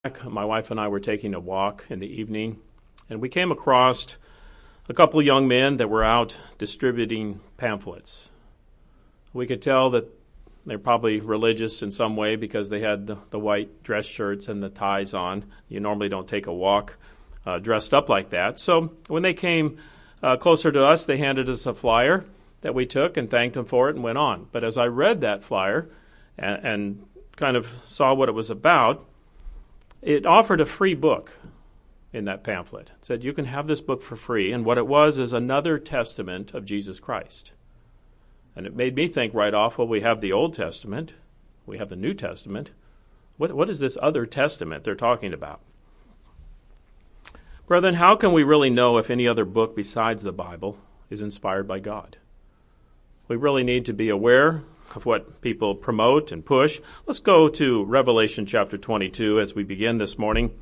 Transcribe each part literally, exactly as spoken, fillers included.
My wife and I were taking a walk in the evening, and we came across a couple of young men that were out distributing pamphlets. We could tell that they're probably religious in some way because they had the, the white dress shirts and the ties on. You normally don't take a walk uh, dressed up like that. So when they came uh, closer to us, they handed us a flyer that we took and thanked them for it and went on. But as I read that flyer and, and kind of saw what it was about, it offered a free book in that pamphlet. It said, you can have this book for free. And what it was is another testament of Jesus Christ. And it made me think right off, well, we have the Old Testament. We have the New Testament. What, what is this other testament they're talking about? Brethren, how can we really know if any other book besides the Bible is inspired by God? We really need to be aware of what people promote and push. Let's go to Revelation chapter twenty-two as we begin this morning.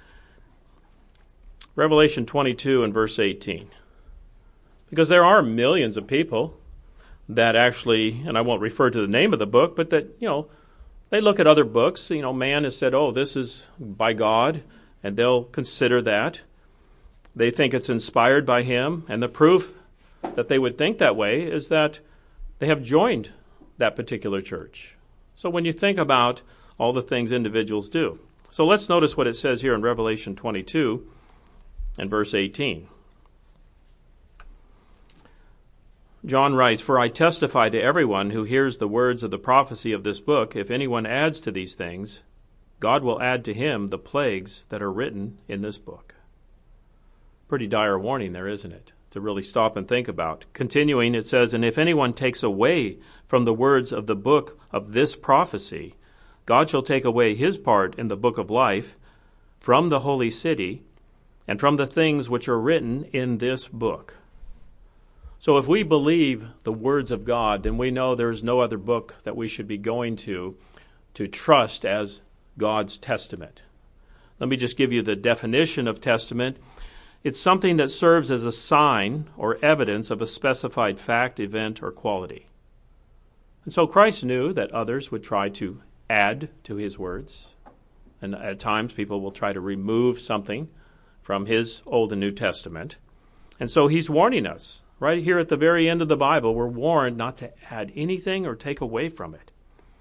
Revelation twenty-two and verse eighteen. Because there are millions of people that actually, and I won't refer to the name of the book, but that, you know, they look at other books. You know, man has said, oh, this is by God, and they'll consider that. They think it's inspired by him, and the proof that they would think that way is that they have joined that particular church. So when you think about all the things individuals do. So let's notice what it says here in Revelation twenty-two and verse eighteen. John writes, "For I testify to everyone who hears the words of the prophecy of this book, if anyone adds to these things, God will add to him the plagues that are written in this book." Pretty dire warning there, isn't it? To really stop and think about. Continuing, it says, "And if anyone takes away from the words of the book of this prophecy, God shall take away his part in the book of life from the holy city and from the things which are written in this book." So if we believe the words of God, then we know there's no other book that we should be going to to trust as God's testament. Let me just give you the definition of testament. It's something that serves as a sign or evidence of a specified fact, event, or quality. And so Christ knew that others would try to add to his words. And at times people will try to remove something from his Old and New Testament. And so he's warning us. Right here at the very end of the Bible, we're warned not to add anything or take away from it.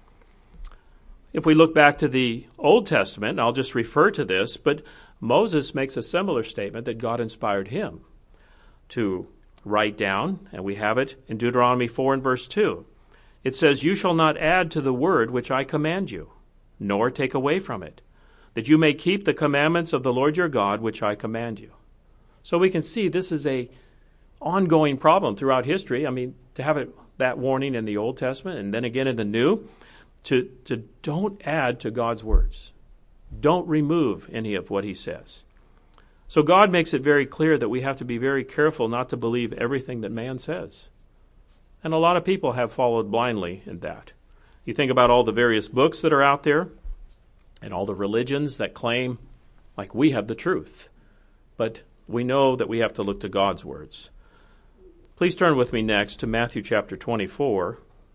If we look back to the Old Testament, and I'll just refer to this, but Moses makes a similar statement that God inspired him to write down, and we have it in Deuteronomy four and verse two. It says, "You shall not add to the word which I command you, nor take away from it, that you may keep the commandments of the Lord your God which I command you." So we can see this is a ongoing problem throughout history. I mean, to have it that warning in the Old Testament and then again in the New, to, to don't add to God's words. Don't remove any of what he says. So God makes it very clear that we have to be very careful not to believe everything that man says. And a lot of people have followed blindly in that. You think about all the various books that are out there and all the religions that claim like we have the truth. But we know that we have to look to God's words. Please turn with me next to Matthew chapter twenty-four.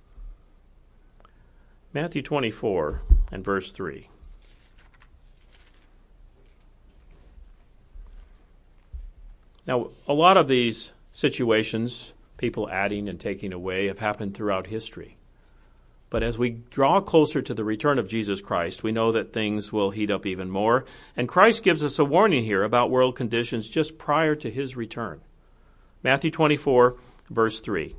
Matthew twenty-four and verse three. Now, a lot of these situations, people adding and taking away, have happened throughout history. But as we draw closer to the return of Jesus Christ, we know that things will heat up even more. And Christ gives us a warning here about world conditions just prior to his return. Matthew twenty-four, verse three.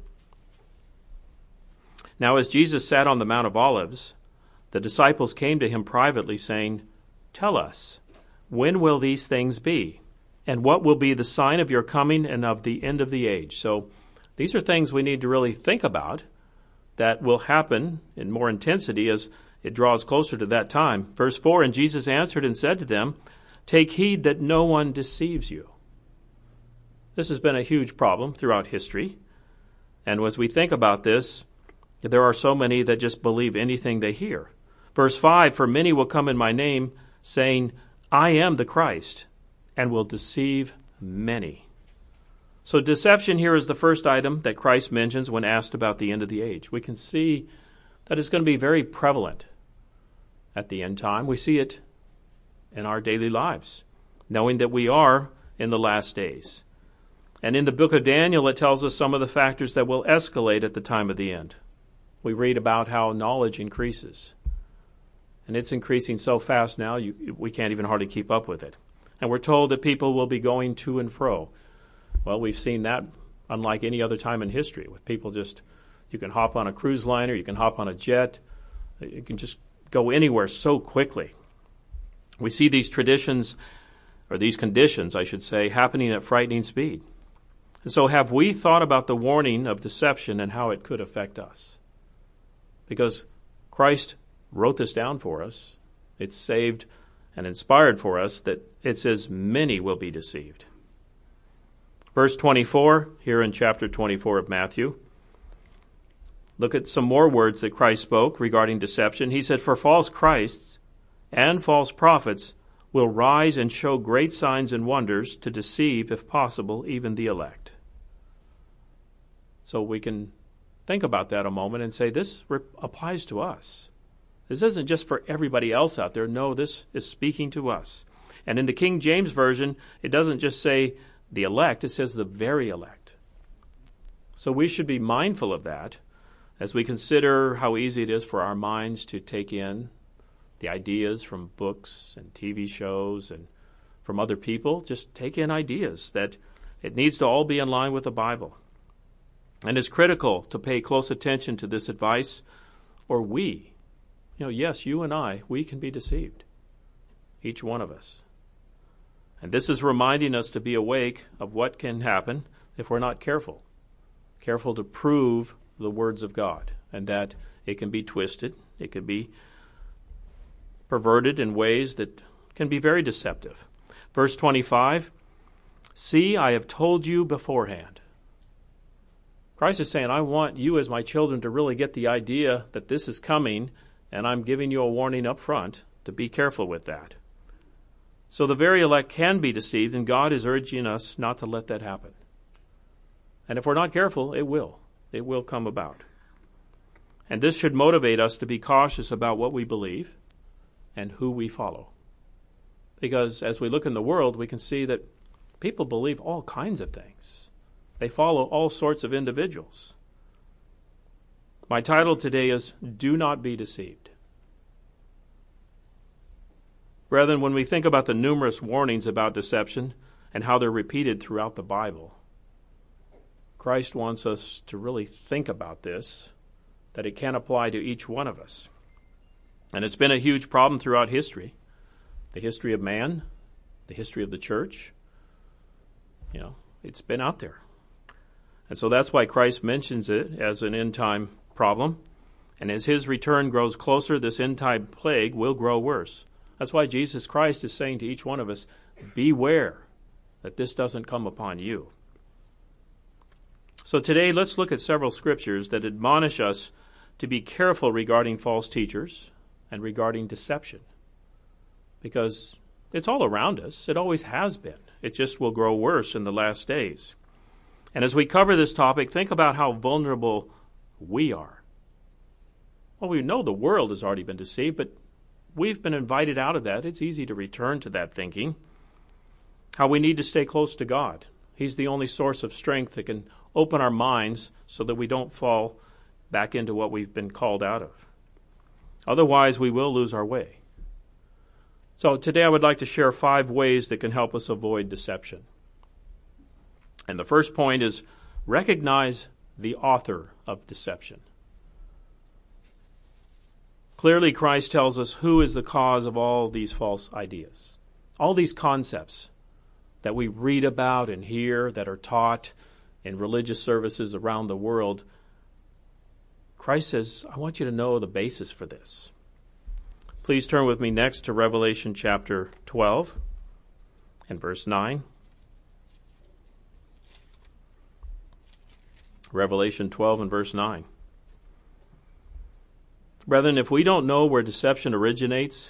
"Now as Jesus sat on the Mount of Olives, the disciples came to him privately, saying, 'Tell us, when will these things be? And what will be the sign of your coming and of the end of the age?'" So these are things we need to really think about that will happen in more intensity as it draws closer to that time. Verse four, "And Jesus answered and said to them, 'Take heed that no one deceives you.'" This has been a huge problem throughout history. And as we think about this, there are so many that just believe anything they hear. Verse five, "For many will come in my name, saying, 'I am the Christ,' and will deceive many." So deception here is the first item that Christ mentions when asked about the end of the age. We can see that it's going to be very prevalent at the end time. We see it in our daily lives, knowing that we are in the last days. And in the book of Daniel, it tells us some of the factors that will escalate at the time of the end. We read about how knowledge increases. And it's increasing so fast now, you, we can't even hardly keep up with it. And we're told that people will be going to and fro. Well, we've seen that unlike any other time in history, with people just, you can hop on a cruise liner, you can hop on a jet, you can just go anywhere so quickly. We see these traditions, or these conditions, I should say, happening at frightening speed. And so have we thought about the warning of deception and how it could affect us? Because Christ wrote this down for us. It's saved and inspired for us that it says many will be deceived. Verse twenty-four, here in chapter twenty-four of Matthew. Look at some more words that Christ spoke regarding deception. He said, "For false Christs and false prophets will rise and show great signs and wonders to deceive, if possible, even the elect." So we can think about that a moment and say, this re- applies to us. This isn't just for everybody else out there. No, this is speaking to us. And in the King James Version, it doesn't just say the elect, it says the very elect. So we should be mindful of that as we consider how easy it is for our minds to take in the ideas from books and T V shows and from other people. Just take in ideas that it needs to all be in line with the Bible. And it's critical to pay close attention to this advice, or we, you know, yes, you and I, we can be deceived. Each one of us. And this is reminding us to be awake of what can happen if we're not careful. Careful to prove the words of God, and that it can be twisted, it can be perverted in ways that can be very deceptive. Verse twenty-five, "See, I have told you beforehand." Christ is saying, I want you as my children to really get the idea that this is coming, and I'm giving you a warning up front to be careful with that. So the very elect can be deceived, and God is urging us not to let that happen. And if we're not careful, it will. It will come about. And this should motivate us to be cautious about what we believe and who we follow. Because as we look in the world, we can see that people believe all kinds of things. They follow all sorts of individuals. My title today is, Do Not Be Deceived. Brethren, when we think about the numerous warnings about deception and how they're repeated throughout the Bible, Christ wants us to really think about this, that it can apply to each one of us. And it's been a huge problem throughout history. The history of man, the history of the church. You know, it's been out there. And so that's why Christ mentions it as an end-time problem. And as his return grows closer, this end-time plague will grow worse. That's why Jesus Christ is saying to each one of us, beware that this doesn't come upon you. So today, let's look at several scriptures that admonish us to be careful regarding false teachers and regarding deception. Because it's all around us. It always has been. It just will grow worse in the last days. And as we cover this topic, think about how vulnerable we are. Well, we know the world has already been deceived, but we've been invited out of that. It's easy to return to that thinking. How we need to stay close to God. He's the only source of strength that can open our minds so that we don't fall back into what we've been called out of. Otherwise, we will lose our way. So today I would like to share five ways that can help us avoid deception. And the first point is recognize the author of deception. Clearly, Christ tells us who is the cause of all these false ideas, all these concepts that we read about and hear that are taught in religious services around the world. Christ says, I want you to know the basis for this. Please turn with me next to Revelation chapter twelve and verse nine. Revelation twelve and verse nine. Brethren, if we don't know where deception originates,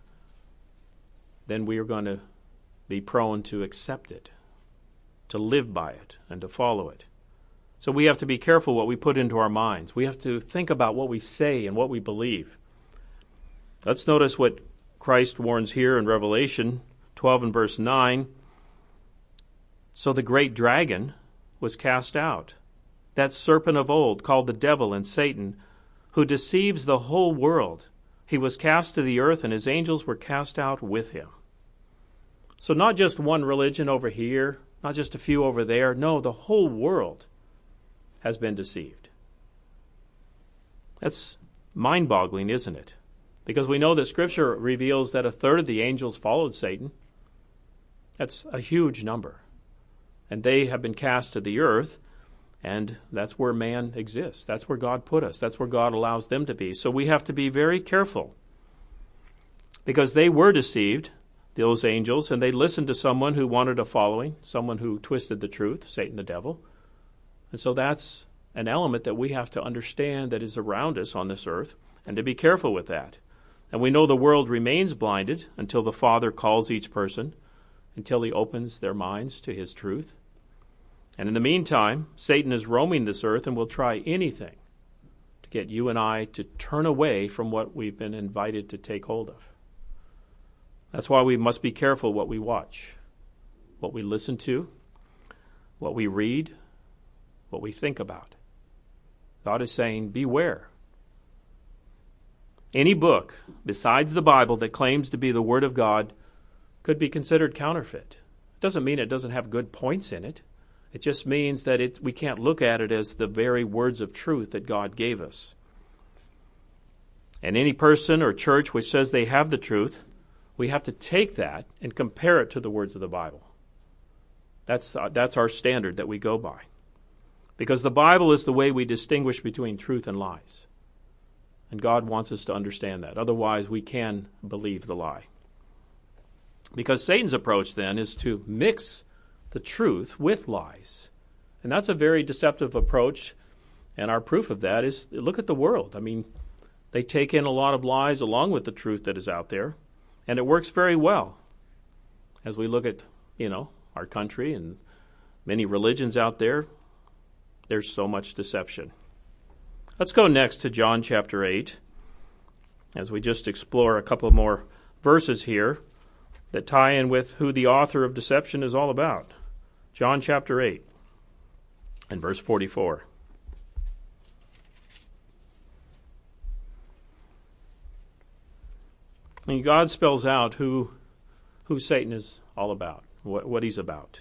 then we are going to be prone to accept it, to live by it, and to follow it. So we have to be careful what we put into our minds. We have to think about what we say and what we believe. Let's notice what Christ warns here in Revelation twelve and verse nine, so the great dragon was cast out, that serpent of old called the devil and Satan, who deceives the whole world. He was cast to the earth, and his angels were cast out with him. So not just one religion over here, not just a few over there. No, the whole world has been deceived. That's mind-boggling, isn't it? Because we know that Scripture reveals that a third of the angels followed Satan. That's a huge number. And they have been cast to the earth, and that's where man exists. That's where God put us. That's where God allows them to be. So we have to be very careful, because they were deceived, those angels, and they listened to someone who wanted a following, someone who twisted the truth, Satan the devil. And so that's an element that we have to understand that is around us on this earth, and to be careful with that. And we know the world remains blinded until the Father calls each person, until he opens their minds to his truth. And in the meantime, Satan is roaming this earth and will try anything to get you and I to turn away from what we've been invited to take hold of. That's why we must be careful what we watch, what we listen to, what we read, what we think about. God is saying, beware. Any book besides the Bible that claims to be the Word of God could be considered counterfeit. It doesn't mean it doesn't have good points in it. It just means that it, we can't look at it as the very words of truth that God gave us. And any person or church which says they have the truth, we have to take that and compare it to the words of the Bible. That's, uh, that's our standard that we go by. Because the Bible is the way we distinguish between truth and lies. And God wants us to understand that. Otherwise, we can believe the lie. Because Satan's approach then is to mix the truth with lies. And that's a very deceptive approach. And our proof of that is, look at the world. I mean, they take in a lot of lies along with the truth that is out there. And it works very well. As we look at, you know, our country and many religions out there, there's so much deception. Let's go next to John chapter eight, as we just explore a couple more verses here that tie in with who the author of deception is all about. John chapter eight and verse forty-four. And God spells out who, who Satan is all about, what, what he's about.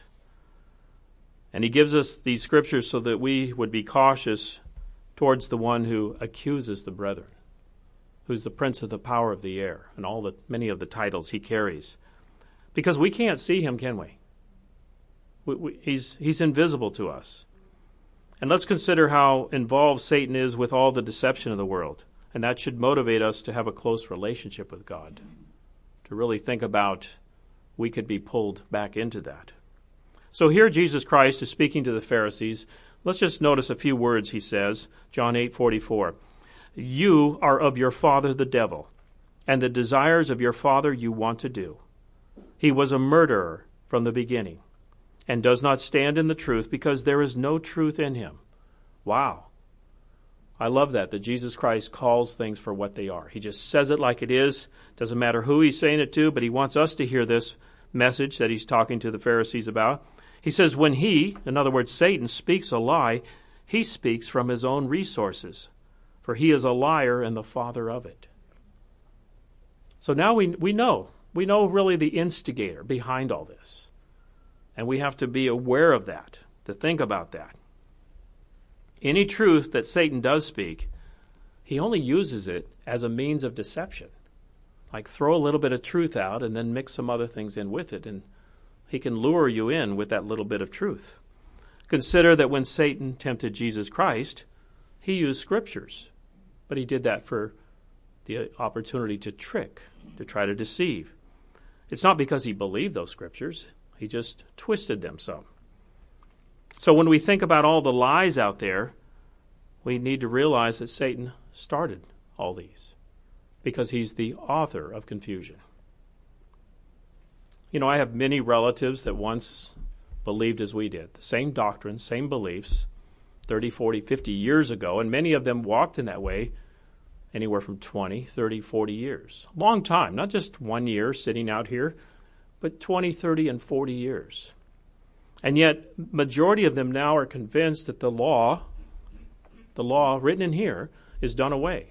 And he gives us these scriptures so that we would be cautious towards the one who accuses the brethren, who's the prince of the power of the air, and all the many of the titles he carries. Because we can't see him, can we? we, we he's, he's invisible to us. And let's consider how involved Satan is with all the deception of the world. And that should motivate us to have a close relationship with God, to really think about we could be pulled back into that. So here Jesus Christ is speaking to the Pharisees. Let's just notice a few words he says. John eight forty-four. You are of your father the devil, and the desires of your father you want to do. He was a murderer from the beginning, and does not stand in the truth, because there is no truth in him. Wow. I love that, that Jesus Christ calls things for what they are. He just says it like it is. Doesn't matter who he's saying it to, but he wants us to hear this message that he's talking to the Pharisees about. He says when he, in other words, Satan, speaks a lie, he speaks from his own resources, for he is a liar and the father of it. So now we we know. We know really the instigator behind all this. And we have to be aware of that, to think about that. Any truth that Satan does speak, he only uses it as a means of deception. Like throw a little bit of truth out and then mix some other things in with it, and he can lure you in with that little bit of truth. Consider that when Satan tempted Jesus Christ, he used scriptures, but he did that for the opportunity to trick, to try to deceive. It's not because he believed those scriptures. He just twisted them some. So when we think about all the lies out there, we need to realize that Satan started all these because he's the author of confusion. You know, I have many relatives that once believed as we did, the same doctrines, same beliefs, thirty, forty, fifty years ago, and many of them walked in that way anywhere from twenty, thirty, forty years. Long time, not just one year sitting out here, but twenty, thirty, and forty years. And yet, majority of them now are convinced that the law, the law written in here, is done away.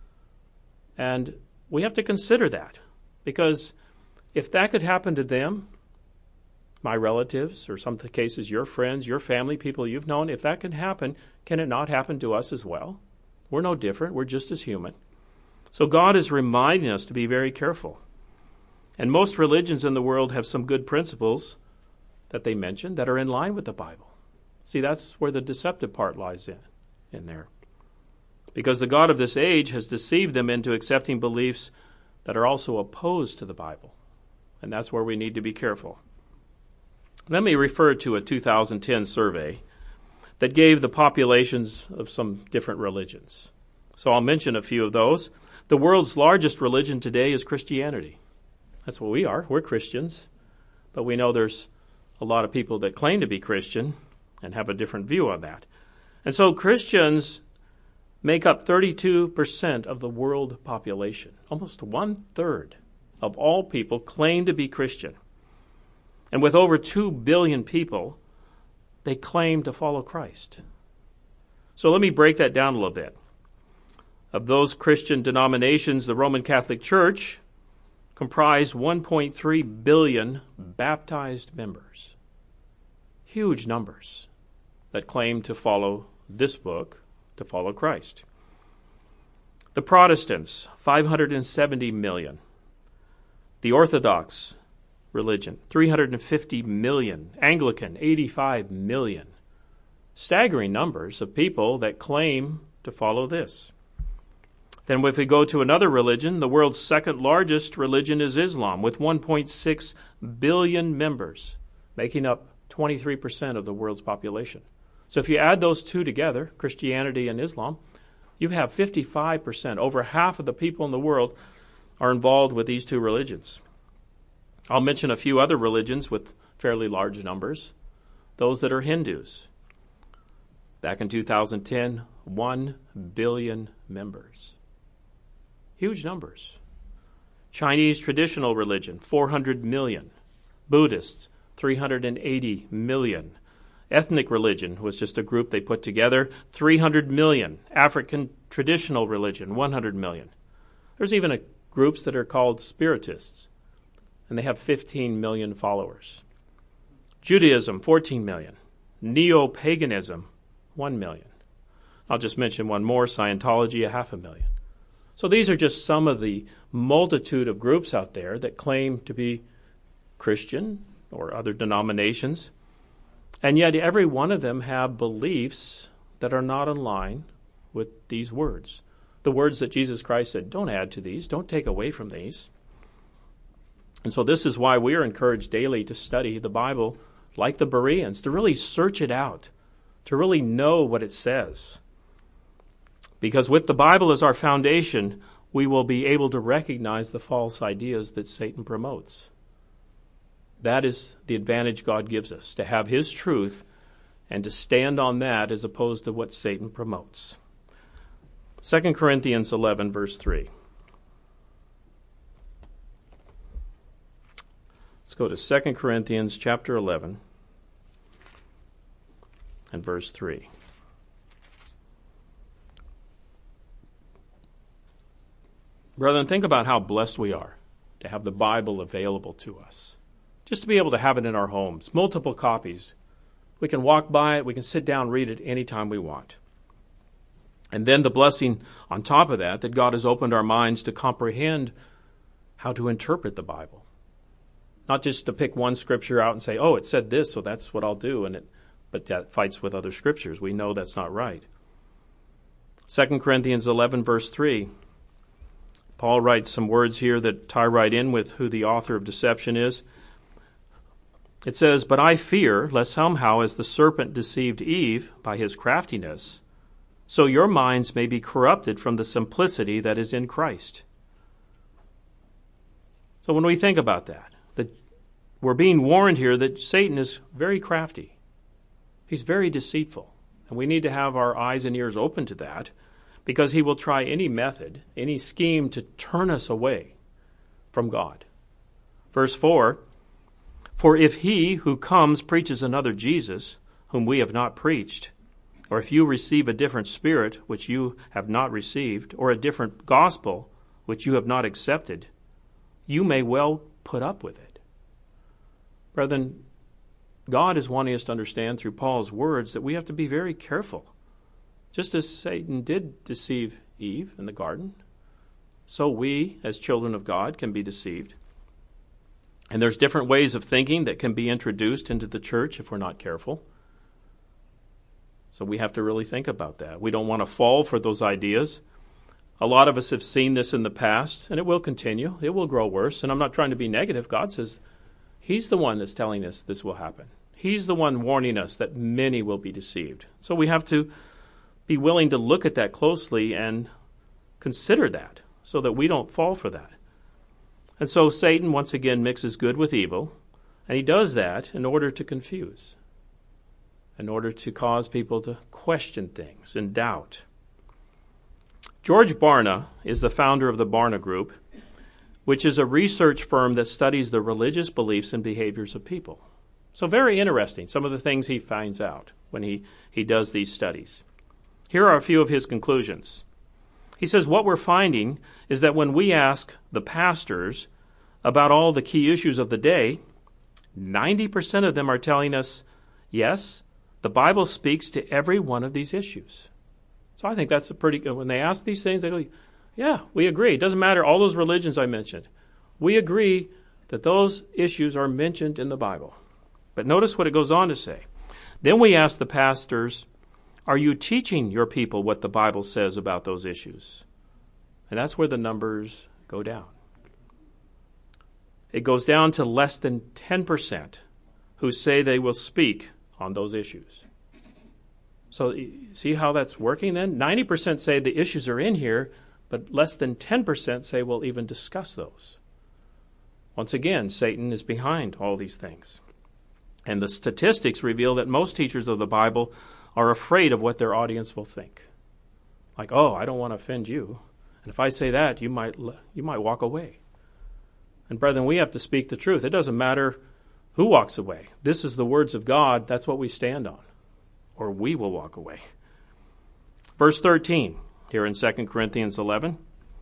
And we have to consider that, because if that could happen to them, my relatives, or some cases your friends, your family, people you've known, if that can happen, can it not happen to us as well? We're no different. We're just as human. So God is reminding us to be very careful. And most religions in the world have some good principles that they mention that are in line with the Bible. See, that's where the deceptive part lies in, in there. Because the God of this age has deceived them into accepting beliefs that are also opposed to the Bible. And that's where we need to be careful. Let me refer to a two thousand ten survey that gave the populations of some different religions. So I'll mention a few of those. The world's largest religion today is Christianity. That's what we are. We're Christians. But we know there's a lot of people that claim to be Christian and have a different view on that. And so Christians make up thirty-two percent of the world population. Almost one-third of all people claim to be Christian. And with over two billion people, they claim to follow Christ. So let me break that down a little bit. Of those Christian denominations, the Roman Catholic Church comprised one point three billion baptized members. Huge numbers that claim to follow this book, to follow Christ. The Protestants, five hundred seventy million. The Orthodox religion, three hundred fifty million. Anglican, eighty-five million. Staggering numbers of people that claim to follow this. Then if we go to another religion, the world's second largest religion is Islam, with one point six billion members, making up twenty-three percent of the world's population. So if you add those two together, Christianity and Islam, you have fifty-five percent. Over half of the people in the world are involved with these two religions. I'll mention a few other religions with fairly large numbers. Those that are Hindus. Back in two thousand ten, one billion members. Huge numbers. Chinese traditional religion, four hundred million. Buddhists, three hundred eighty million. Ethnic religion was just a group they put together, three hundred million. African traditional religion, one hundred million. There's even a, groups that are called Spiritists, and they have fifteen million followers. Judaism, fourteen million. Neo-paganism, one million. I'll just mention one more, Scientology, a half a million. So these are just some of the multitude of groups out there that claim to be Christian or other denominations. And yet every one of them have beliefs that are not in line with these words. The words that Jesus Christ said, don't add to these, don't take away from these. And so this is why we are encouraged daily to study the Bible like the Bereans, to really search it out, to really know what it says. Because with the Bible as our foundation, we will be able to recognize the false ideas that Satan promotes. That is the advantage God gives us, to have his truth and to stand on that as opposed to what Satan promotes. Second Corinthians eleven, verse three. Let's go to Second Corinthians chapter eleven and verse three. Brethren, think about how blessed we are to have the Bible available to us. Just to be able to have it in our homes, multiple copies. We can walk by it, we can sit down, read it anytime we want. And then the blessing on top of that, that God has opened our minds to comprehend how to interpret the Bible. Not just to pick one scripture out and say, oh, it said this, so that's what I'll do, and it, but that fights with other scriptures. We know that's not right. Second Corinthians eleven, verse three. Paul writes some words here that tie right in with who the author of deception is. It says, but I fear, lest somehow as the serpent deceived Eve by his craftiness, so your minds may be corrupted from the simplicity that is in Christ. So when we think about that, that we're being warned here that Satan is very crafty. He's very deceitful. And we need to have our eyes and ears open to that, because he will try any method, any scheme to turn us away from God. Verse four, for if he who comes preaches another Jesus, whom we have not preached, or if you receive a different spirit which you have not received, or a different gospel which you have not accepted, you may well put up with it. Brethren, God is wanting us to understand through Paul's words that we have to be very careful. Just as Satan did deceive Eve in the garden, so we, as children of God, can be deceived. And there's different ways of thinking that can be introduced into the church if we're not careful. So we have to really think about that. We don't want to fall for those ideas. A lot of us have seen this in the past, and it will continue. It will grow worse. And I'm not trying to be negative. God says he's the one that's telling us this will happen. He's the one warning us that many will be deceived. So we have to be willing to look at that closely and consider that so that we don't fall for that. And so Satan once again mixes good with evil, and he does that in order to confuse, in order to cause people to question things and doubt. George Barna is the founder of the Barna Group, which is a research firm that studies the religious beliefs and behaviors of people. So very interesting, some of the things he finds out when he, he does these studies. Here are a few of his conclusions. He says, what we're finding is that when we ask the pastors about all the key issues of the day, ninety percent of them are telling us, yes, the Bible speaks to every one of these issues. So I think that's a pretty good, when they ask these things, they go, yeah, we agree. It doesn't matter, all those religions I mentioned. We agree that those issues are mentioned in the Bible. But notice what it goes on to say. Then we ask the pastors, are you teaching your people what the Bible says about those issues? And that's where the numbers go down. It goes down to less than ten percent who say they will speak on those issues. So see how that's working then? ninety percent say the issues are in here, but less than ten percent say we'll even discuss those. Once again, Satan is behind all these things. And the statistics reveal that most teachers of the Bible are afraid of what their audience will think. Like, oh, I don't want to offend you. And if I say that, you might you might walk away. And brethren, we have to speak the truth. It doesn't matter who walks away. This is the words of God. That's what we stand on. Or we will walk away. Verse thirteen, here in Second Corinthians eleven.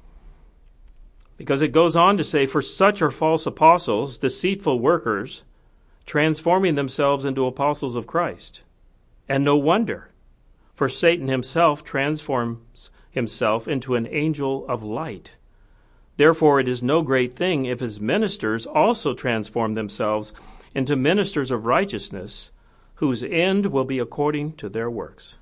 Because it goes on to say, for such are false apostles, deceitful workers, transforming themselves into apostles of Christ. And no wonder, for Satan himself transforms himself into an angel of light. Therefore it is no great thing if his ministers also transform themselves into ministers of righteousness, whose end will be according to their works.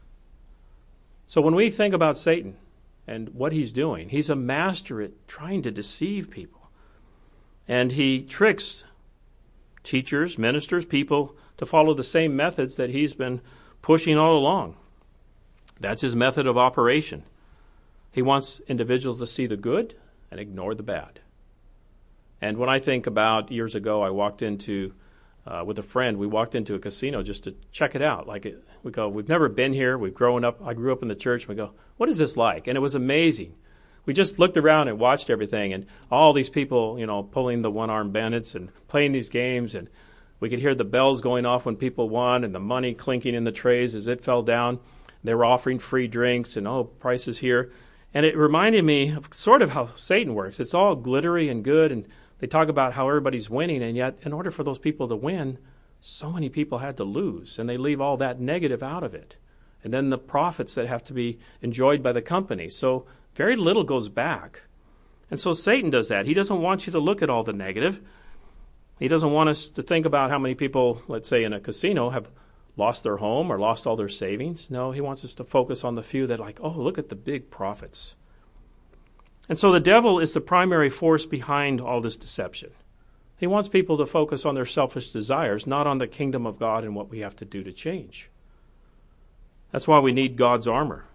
So when we think about Satan and what he's doing, he's a master at trying to deceive people. And he tricks teachers, ministers, people to follow the same methods that he's been pushing all along. That's his method of operation. He wants individuals to see the good and ignore the bad. And when I think about years ago, I walked into, uh, with a friend, we walked into a casino just to check it out. Like it, we go, we've never been here. We've grown up. I grew up in the church. We go, what is this like? And it was amazing. We just looked around and watched everything, and all these people, you know, pulling the one-armed bandits and playing these games, and we could hear the bells going off when people won and the money clinking in the trays as it fell down. They were offering free drinks and, oh, prices here. And it reminded me of sort of how Satan works. It's all glittery and good, and they talk about how everybody's winning, and yet in order for those people to win, so many people had to lose, and they leave all that negative out of it. And then the profits that have to be enjoyed by the company. So very little goes back. And so Satan does that. He doesn't want you to look at all the negative. He doesn't want us to think about how many people, let's say in a casino, have lost their home or lost all their savings. No, he wants us to focus on the few that like, oh, look at the big profits. And so the devil is the primary force behind all this deception. He wants people to focus on their selfish desires, not on the kingdom of God and what we have to do to change. That's why we need God's armor.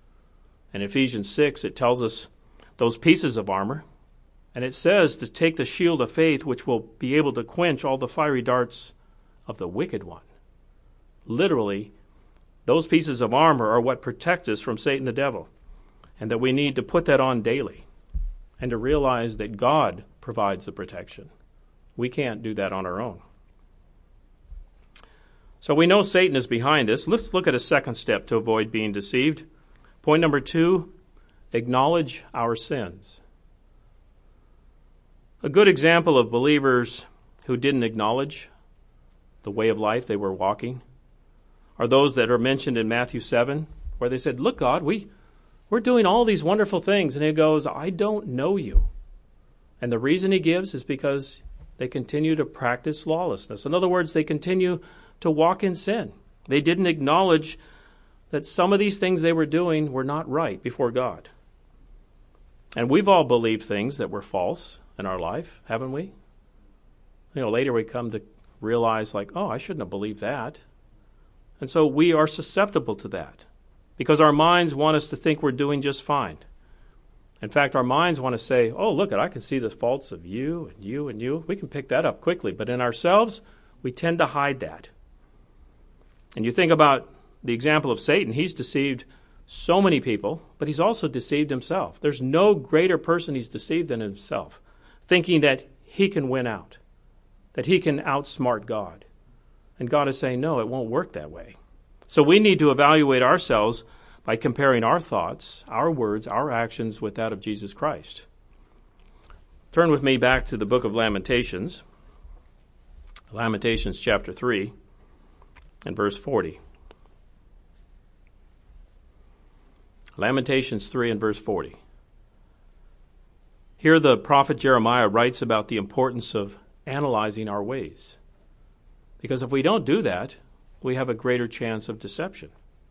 In Ephesians six, it tells us those pieces of armor. And it says to take the shield of faith, which will be able to quench all the fiery darts of the wicked one. Literally, those pieces of armor are what protect us from Satan the devil. and that we need to put that on daily and to realize that God provides the protection. We can't do that on our own. So we know Satan is behind us. Let's look at a second step to avoid being deceived. Point number two, acknowledge our sins. A good example of believers who didn't acknowledge the way of life they were walking are those that are mentioned in Matthew seven, where they said, look, God, we, we're doing all these wonderful things. And he goes, I don't know you. And the reason he gives is because they continue to practice lawlessness. In other words, they continue to walk in sin. They didn't acknowledge that some of these things they were doing were not right before God. And we've all believed things that were false in our life, haven't we? You know, later we come to realize, like, oh, I shouldn't have believed that. And so we are susceptible to that because our minds want us to think we're doing just fine. In fact, our minds want to say, oh, look, I can see the faults of you and you and you. We can pick that up quickly. But in ourselves, we tend to hide that. And you think about the example of Satan. He's deceived so many people, but he's also deceived himself. There's no greater person he's deceived than himself, thinking that he can win out, that he can outsmart God. And God is saying, no, it won't work that way. So we need to evaluate ourselves by comparing our thoughts, our words, our actions with that of Jesus Christ. Turn with me back to the book of Lamentations, Lamentations chapter three and verse forty. Lamentations three and verse forty. Here the prophet Jeremiah writes about the importance of analyzing our ways. Because if we don't do that, we have a greater chance of deception.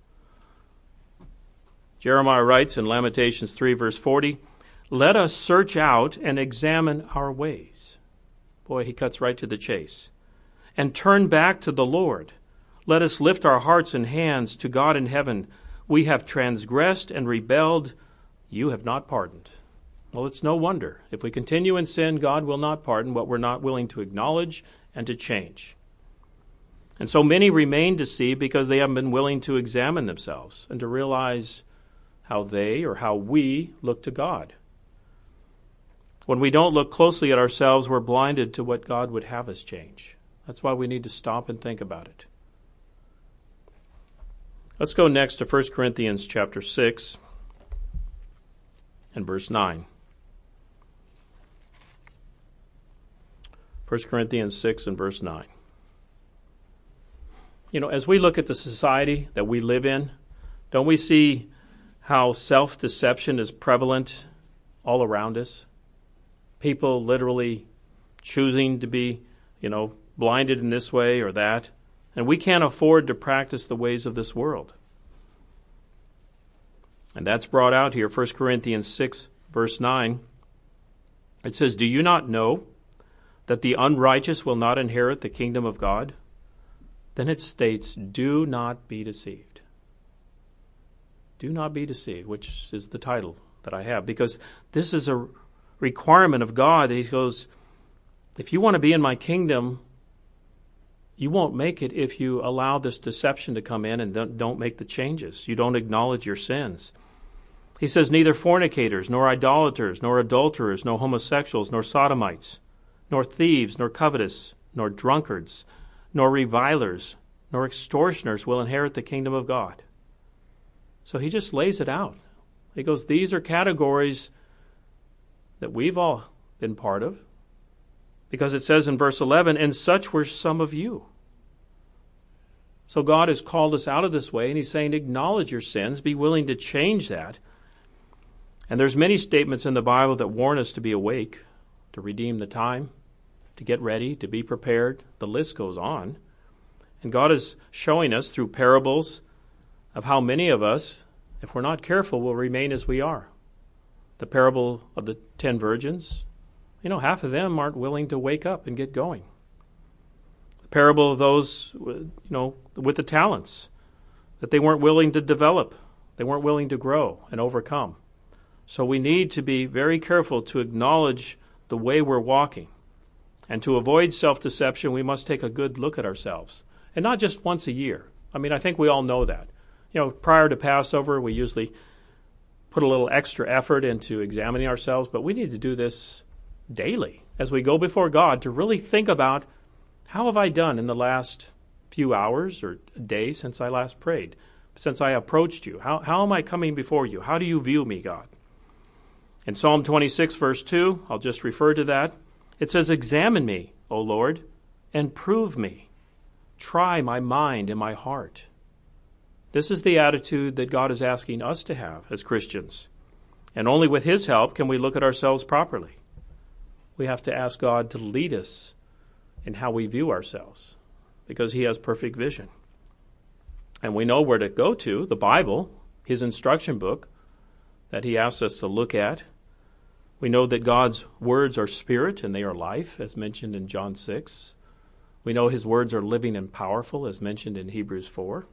Jeremiah writes in Lamentations three, verse forty, let us search out and examine our ways. Boy, he cuts right to the chase. And turn back to the Lord. Let us lift our hearts and hands to God in heaven. We have transgressed and rebelled. You have not pardoned. Well, it's no wonder. If we continue in sin, God will not pardon what we're not willing to acknowledge and to change. And so many remain deceived because they haven't been willing to examine themselves and to realize how they or how we look to God. When we don't look closely at ourselves, we're blinded to what God would have us change. That's why we need to stop and think about it. Let's go next to First Corinthians chapter six and verse nine. First Corinthians six and verse nine. You know, as we look at the society that we live in, don't we see how self-deception is prevalent all around us? People literally choosing to be, you know, blinded in this way or that. And we can't afford to practice the ways of this world. And that's brought out here, First Corinthians six, verse nine. It says, do you not know that the unrighteous will not inherit the kingdom of God? Then it states, do not be deceived. Do not be deceived, which is the title that I have, because this is a requirement of God. He goes, if you want to be in my kingdom, you won't make it if you allow this deception to come in and don't, don't make the changes. You don't acknowledge your sins. He says, neither fornicators, nor idolaters, nor adulterers, nor homosexuals, nor sodomites, nor thieves, nor covetous, nor drunkards, nor revilers, nor extortioners will inherit the kingdom of God. So he just lays it out. He goes, these are categories that we've all been part of. Because it says in verse eleven, and such were some of you. So God has called us out of this way, and he's saying, acknowledge your sins, be willing to change that. And there's many statements in the Bible that warn us to be awake, to redeem the time, to get ready, to be prepared. The list goes on. And God is showing us through parables of how many of us, if we're not careful, will remain as we are. The parable of the ten virgins, you know, half of them aren't willing to wake up and get going. The parable of those, you know, with the talents, that they weren't willing to develop. They weren't willing to grow and overcome. So we need to be very careful to acknowledge the way we're walking. And to avoid self-deception, we must take a good look at ourselves. And not just once a year. I mean, I think we all know that. You know, prior to Passover, we usually put a little extra effort into examining ourselves, but we need to do this daily as we go before God to really think about, how have I done in the last few hours or a day since I last prayed, since I approached you? How, how am I coming before you? How do you view me, God? In Psalm twenty-six, verse two, I'll just refer to that. It says, "Examine me, O Lord, and prove me. Try my mind and my heart." This is the attitude that God is asking us to have as Christians. And only with His help can we look at ourselves properly. We have to ask God to lead us in how we view ourselves, because He has perfect vision. And we know where to go to, the Bible, His instruction book, that He asks us to look at. We know that God's words are spirit and they are life, as mentioned in John six. We know His words are living and powerful, as mentioned in Hebrews four.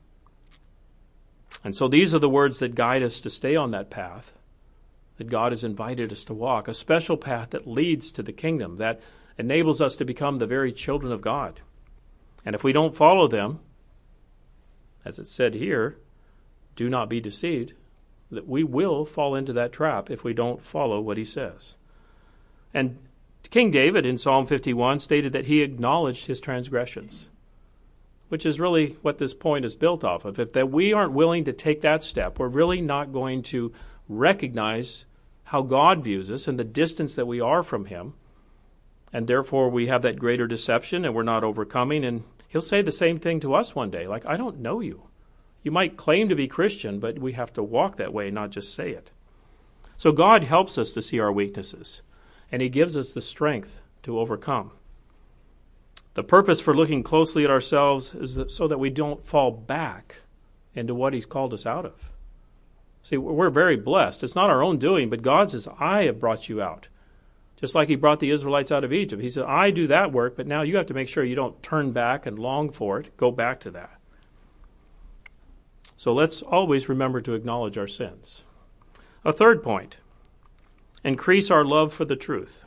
And so these are the words that guide us to stay on that path that God has invited us to walk, a special path that leads to the kingdom, that enables us to become the very children of God. And if we don't follow them, as it said here, do not be deceived, that we will fall into that trap if we don't follow what He says. And King David in Psalm fifty-one stated that he acknowledged his transgressions, which is really what this point is built off of. If that we aren't willing to take that step, we're really not going to recognize how God views us and the distance that we are from Him. And therefore we have that greater deception and we're not overcoming. And He'll say the same thing to us one day, like, I don't know you. You might claim to be Christian, but we have to walk that way, not just say it. So God helps us to see our weaknesses, and He gives us the strength to overcome. The purpose for looking closely at ourselves is that so that we don't fall back into what He's called us out of. See, we're very blessed. It's not our own doing, but God says, I have brought you out. Just like He brought the Israelites out of Egypt. He said, I do that work, but now you have to make sure you don't turn back and long for it. Go back to that. So let's always remember to acknowledge our sins. A third point, increase our love for the truth.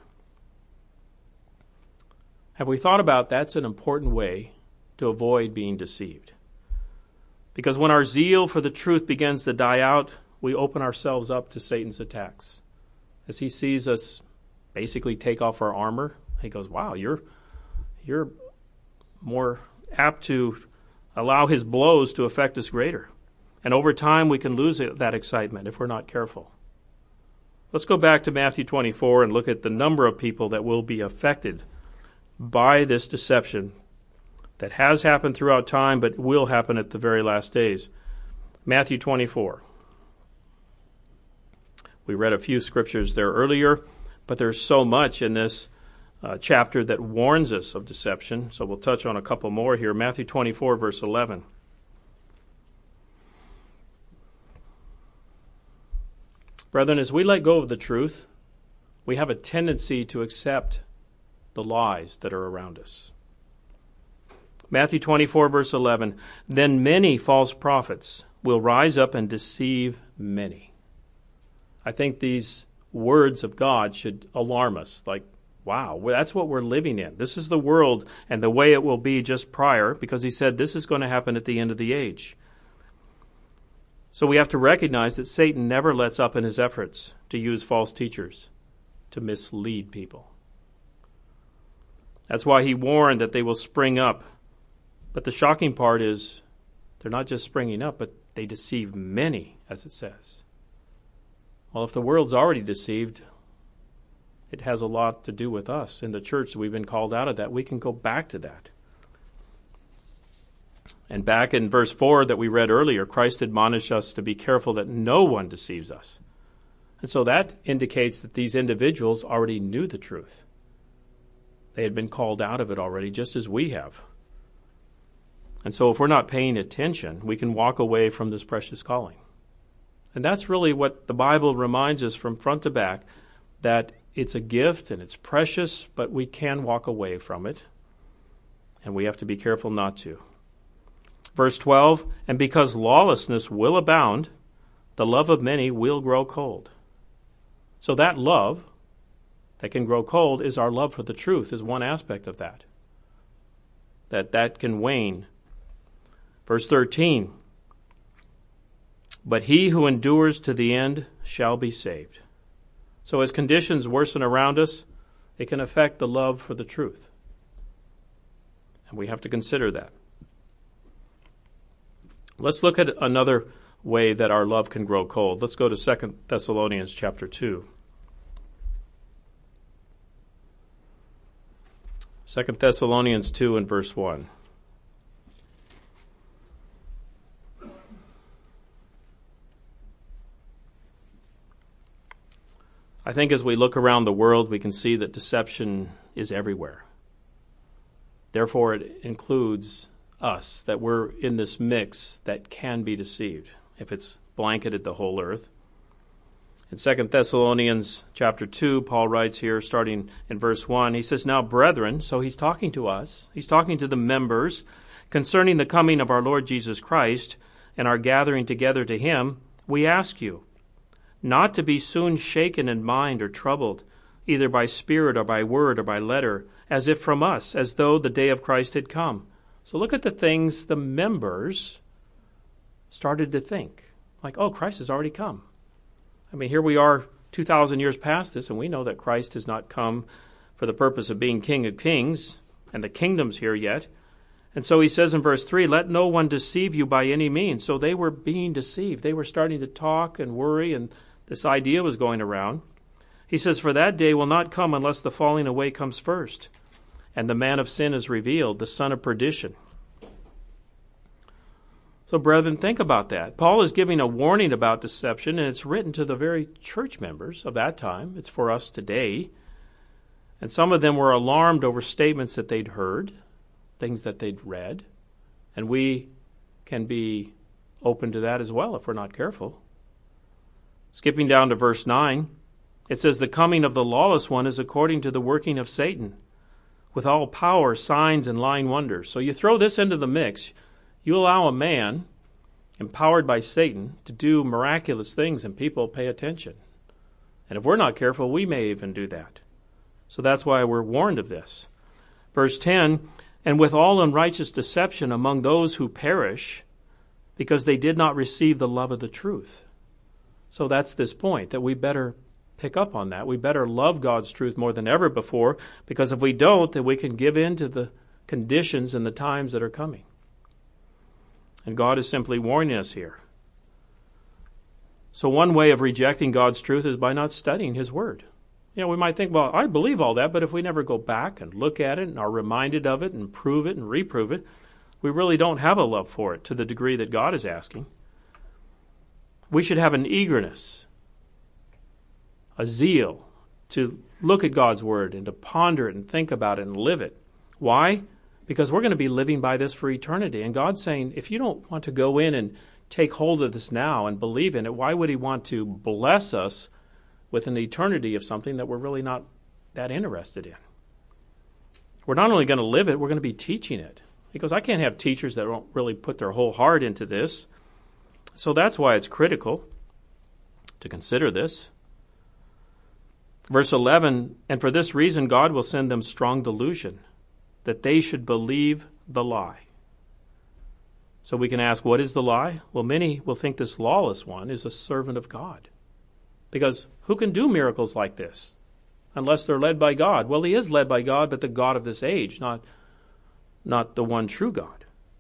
Have we thought about that's an important way to avoid being deceived? Because when our zeal for the truth begins to die out, we open ourselves up to Satan's attacks. As he sees us basically take off our armor, he goes, wow, you're you're more apt to allow his blows to affect us greater. And over time, we can lose that excitement if we're not careful. Let's go back to Matthew twenty-four and look at the number of people that will be affected by this deception that has happened throughout time, but will happen at the very last days. Matthew twenty-four. We read a few scriptures there earlier, but there's so much in this uh, chapter that warns us of deception, so we'll touch on a couple more here. Matthew twenty-four, verse eleven. Brethren, as we let go of the truth, we have a tendency to accept the lies that are around us. Matthew twenty-four, verse eleven, then many false prophets will rise up and deceive many. I think these words of God should alarm us, like, wow, well, that's what we're living in. This is the world and the way it will be just prior, because he said this is going to happen at the end of the age. So we have to recognize that Satan never lets up in his efforts to use false teachers to mislead people. That's why he warned that they will spring up. But the shocking part is they're not just springing up, but they deceive many, as it says. Well, if the world's already deceived, it has a lot to do with us. In the church, we've been called out of that. We can go back to that. And back in verse four that we read earlier, Christ admonished us to be careful that no one deceives us. And so that indicates that these individuals already knew the truth. They had been called out of it already, just as we have. And so if we're not paying attention, we can walk away from this precious calling. And that's really what the Bible reminds us from front to back, that it's a gift and it's precious, but we can walk away from it. And we have to be careful not to. Verse twelve, and because lawlessness will abound, the love of many will grow cold. So that love that can grow cold is our love for the truth, is one aspect of that. That that can wane. Verse thirteen, But he who endures to the end shall be saved. So as conditions worsen around us, it can affect the love for the truth. And we have to consider that. Let's look at another way that our love can grow cold. Let's go to Second Thessalonians chapter two. Second Thessalonians two and verse one. I think as we look around the world, we can see that deception is everywhere. Therefore, it includes us, that we're in this mix that can be deceived if it's blanketed the whole earth. In Second Thessalonians chapter two, Paul writes here, starting in verse one, he says, "Now, brethren," so he's talking to us, he's talking to the members, "concerning the coming of our Lord Jesus Christ and our gathering together to him, we ask you, not to be soon shaken in mind or troubled, either by spirit or by word or by letter, as if from us, as though the day of Christ had come." So look at the things the members started to think. Like, oh, Christ has already come. I mean, here we are two thousand years past this, and we know that Christ has not come for the purpose of being King of Kings, and the kingdom's here yet. And so he says in verse three, "Let no one deceive you by any means." So they were being deceived. They were starting to talk and worry, and this idea was going around. He says, "For that day will not come unless the falling away comes first, and the man of sin is revealed, the son of perdition." So, brethren, think about that. Paul is giving a warning about deception, and it's written to the very church members of that time. It's for us today. And some of them were alarmed over statements that they'd heard, things that they'd read. And we can be open to that as well if we're not careful. Skipping down to verse nine, it says, "The coming of the lawless one is according to the working of Satan, with all power, signs, and lying wonders." So you throw this into the mix. You allow a man, empowered by Satan, to do miraculous things, and people pay attention. And if we're not careful, we may even do that. So that's why we're warned of this. Verse ten, "And with all unrighteous deception among those who perish, because they did not receive the love of the truth." So that's this point, that we better pick up on that. We better love God's truth more than ever before, because if we don't, then we can give in to the conditions and the times that are coming. And God is simply warning us here. So one way of rejecting God's truth is by not studying his word. You know, we might think, well, I believe all that, but if we never go back and look at it and are reminded of it and prove it and reprove it, we really don't have a love for it to the degree that God is asking. We should have an eagerness, a zeal to look at God's word and to ponder it and think about it and live it. Why? Because we're going to be living by this for eternity. And God's saying, if you don't want to go in and take hold of this now and believe in it, why would he want to bless us with an eternity of something that we're really not that interested in? We're not only going to live it, we're going to be teaching it. He goes, I can't have teachers that don't really put their whole heart into this. So that's why it's critical to consider this. Verse eleven, "And for this reason God will send them strong delusion, that they should believe the lie." So we can ask, what is the lie? Well, many will think this lawless one is a servant of God. Because who can do miracles like this unless they're led by God? Well, he is led by God, but the God of this age, not, not the one true God.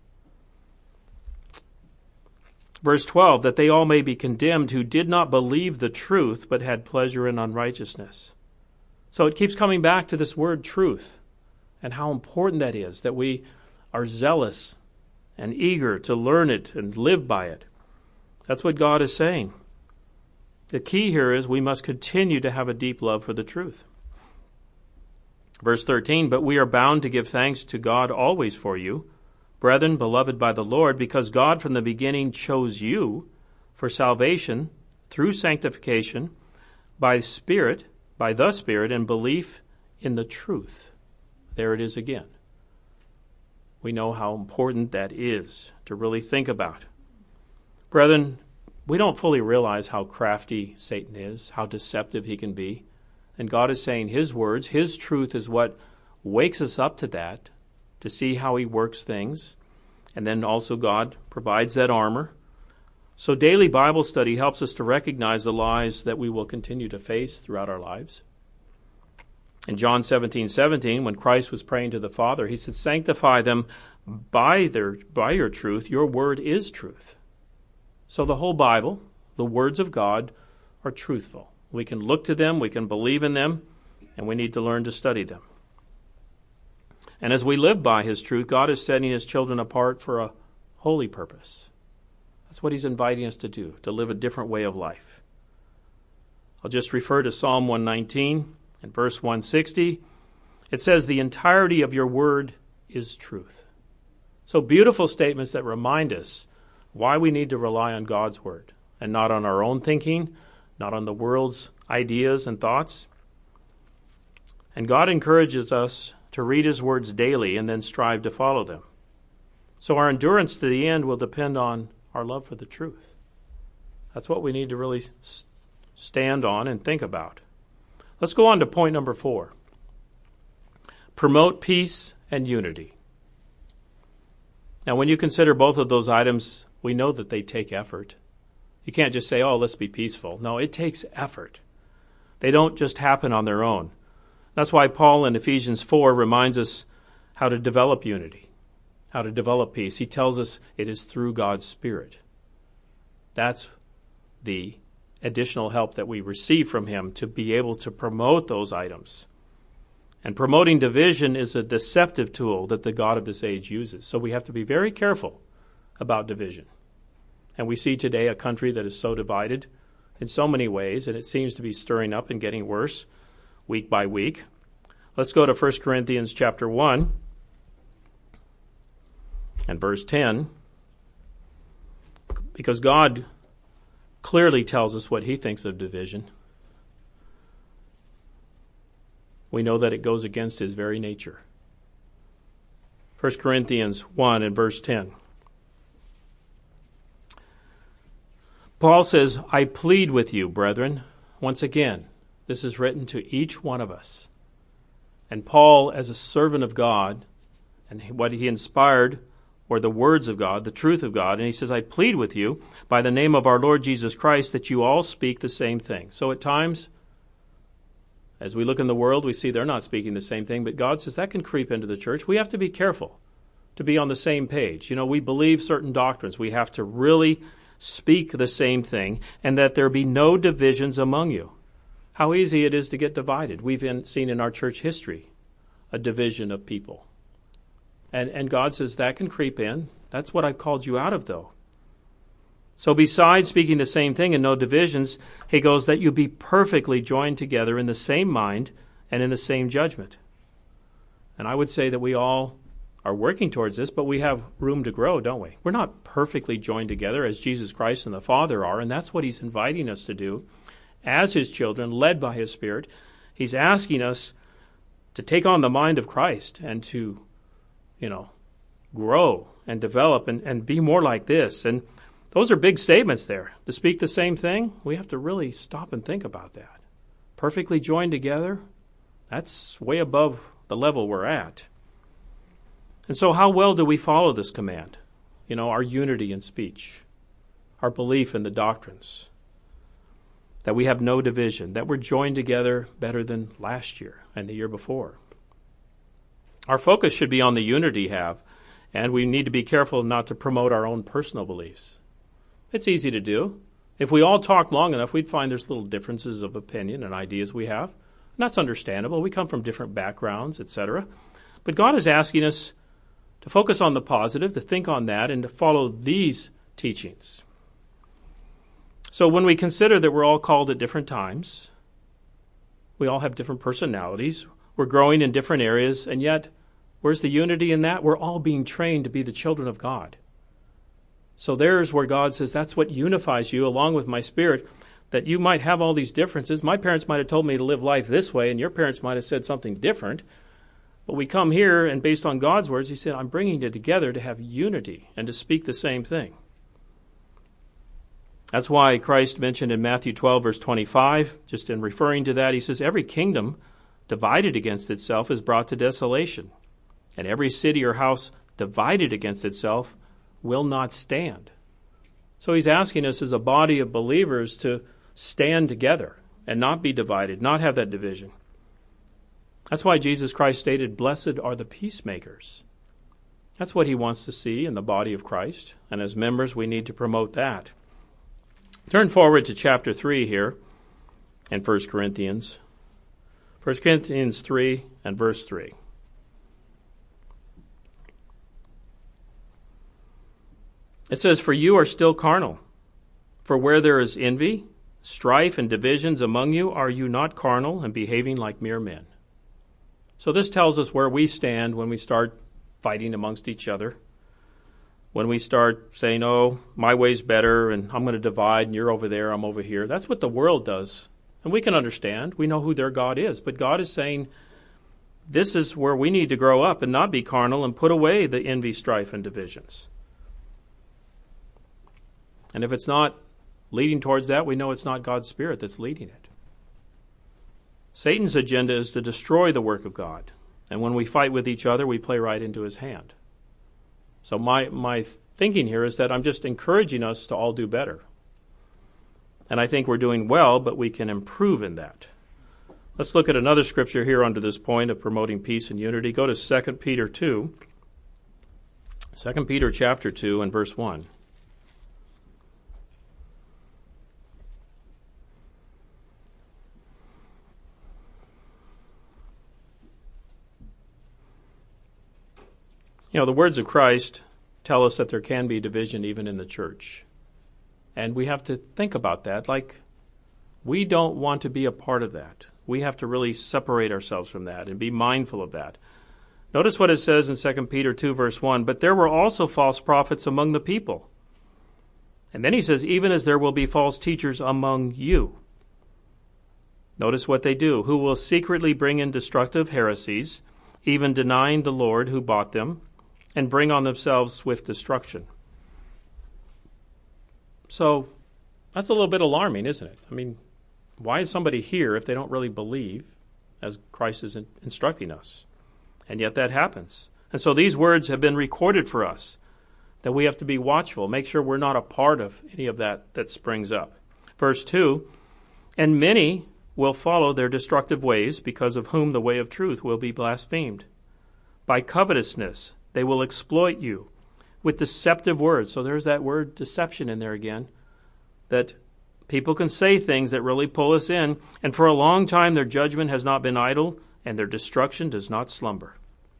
Verse twelve, "That they all may be condemned who did not believe the truth, but had pleasure in unrighteousness." So it keeps coming back to this word truth and how important that is, that we are zealous and eager to learn it and live by it. That's what God is saying. The key here is we must continue to have a deep love for the truth. Verse thirteen, "But we are bound to give thanks to God always for you, brethren, beloved by the Lord, because God from the beginning chose you for salvation through sanctification by Spirit, by the Spirit, and belief in the truth." There it is again. We know how important that is to really think about. Brethren, we don't fully realize how crafty Satan is, how deceptive he can be. And God is saying his words, his truth is what wakes us up to that, to see how he works things. And then also God provides that armor. So daily Bible study helps us to recognize the lies that we will continue to face throughout our lives. In John seventeen seventeen, when Christ was praying to the Father, he said, sanctify them by their by your truth. Your word is truth. So the whole Bible, the words of God, are truthful. We can look to them, we can believe in them, and we need to learn to study them. And as we live by his truth, God is setting his children apart for a holy purpose. That's what he's inviting us to do, to live a different way of life. I'll just refer to Psalm one nineteen and verse one sixty. It says, the entirety of your word is truth. So beautiful statements that remind us why we need to rely on God's word and not on our own thinking, not on the world's ideas and thoughts. And God encourages us to read his words daily and then strive to follow them. So our endurance to the end will depend on our love for the truth. That's what we need to really stand on and think about. Let's go on to point number four. Promote peace and unity. Now, when you consider both of those items, we know that they take effort. You can't just say, oh, let's be peaceful. No, it takes effort. They don't just happen on their own. That's why Paul in Ephesians four reminds us how to develop unity, how to develop peace. He tells us it is through God's Spirit. That's the additional help that we receive from him to be able to promote those items. And promoting division is a deceptive tool that the God of this age uses. So we have to be very careful about division. And we see today a country that is so divided in so many ways, and it seems to be stirring up and getting worse week by week. Let's go to First Corinthians chapter one and verse ten. Because God clearly tells us what he thinks of division. We know that it goes against his very nature. First Corinthians one and verse ten. Paul says, I plead with you, brethren. Once again, this is written to each one of us. And Paul, as a servant of God, and what he inspired were the words of God, the truth of God. And he says, I plead with you by the name of our Lord Jesus Christ that you all speak the same thing. So at times, as we look in the world, we see they're not speaking the same thing, but God says that can creep into the church. We have to be careful to be on the same page. You know, we believe certain doctrines. We have to really speak the same thing, and that there be no divisions among you. How easy it is to get divided. We've in, seen in our church history a division of people. And, and God says that can creep in. That's what I've called you out of, though. So besides speaking the same thing and no divisions, he goes that you be perfectly joined together in the same mind and in the same judgment. And I would say that we all are working towards this, but we have room to grow, don't we? We're not perfectly joined together as Jesus Christ and the Father are, and that's what he's inviting us to do as his children, led by his Spirit. He's asking us to take on the mind of Christ and to, you know, grow and develop and, and be more like this. And those are big statements there. To speak the same thing, we have to really stop and think about that. Perfectly joined together, that's way above the level we're at. And so how well do we follow this command? You know, our unity in speech, our belief in the doctrines, that we have no division, that we're joined together better than last year and the year before. Our focus should be on the unity we have, and we need to be careful not to promote our own personal beliefs. It's easy to do. If we all talk long enough, we'd find there's little differences of opinion and ideas we have. And that's understandable. We come from different backgrounds, et cetera. But God is asking us to focus on the positive, to think on that, and to follow these teachings. So when we consider that we're all called at different times, we all have different personalities, we're growing in different areas, and yet, where's the unity in that? We're all being trained to be the children of God. So there's where God says, that's what unifies you, along with my Spirit, that you might have all these differences. My parents might have told me to live life this way, and your parents might have said something different. But we come here, and based on God's words, he said, I'm bringing you together to have unity and to speak the same thing. That's why Christ mentioned in Matthew twelve, verse twenty-five, just in referring to that, he says, every kingdom divided against itself is brought to desolation, and every city or house divided against itself will not stand. So he's asking us as a body of believers to stand together and not be divided, not have that division. That's why Jesus Christ stated, "Blessed are the peacemakers." That's what he wants to see in the body of Christ, and as members we need to promote that. Turn forward to chapter three here in First Corinthians. First Corinthians three and verse three. It says, "For you are still carnal. For where there is envy, strife, and divisions among you, are you not carnal and behaving like mere men?" So this tells us where we stand when we start fighting amongst each other. When we start saying, "Oh, my way's better, and I'm going to divide, and you're over there, I'm over here." That's what the world does. And we can understand. We know who their God is. But God is saying, this is where we need to grow up and not be carnal and put away the envy, strife, and divisions. And if it's not leading towards that, we know it's not God's Spirit that's leading it. Satan's agenda is to destroy the work of God. And when we fight with each other, we play right into his hand. So my, my thinking here is that I'm just encouraging us to all do better. And I think we're doing well, but we can improve in that. Let's look at another scripture here under this point of promoting peace and unity. Go to Second Peter two. Second Peter chapter two and verse one. You know, the words of Christ tell us that there can be division even in the church. And we have to think about that. Like, we don't want to be a part of that. We have to really separate ourselves from that and be mindful of that. Notice what it says in Second Peter two, verse one, "But there were also false prophets among the people." And then he says, "Even as there will be false teachers among you." Notice what they do. "Who will secretly bring in destructive heresies, even denying the Lord who bought them, and bring on themselves swift destruction." So that's a little bit alarming, isn't it? I mean, why is somebody here if they don't really believe as Christ is in- instructing us? And yet that happens. And so these words have been recorded for us, that we have to be watchful, make sure we're not a part of any of that that springs up. Verse two, "And many will follow their destructive ways, because of whom the way of truth will be blasphemed. By covetousness they will exploit you with deceptive words." So there's that word deception in there again, that people can say things that really pull us in, and for a long time their judgment has not been idle, and their destruction does not slumber.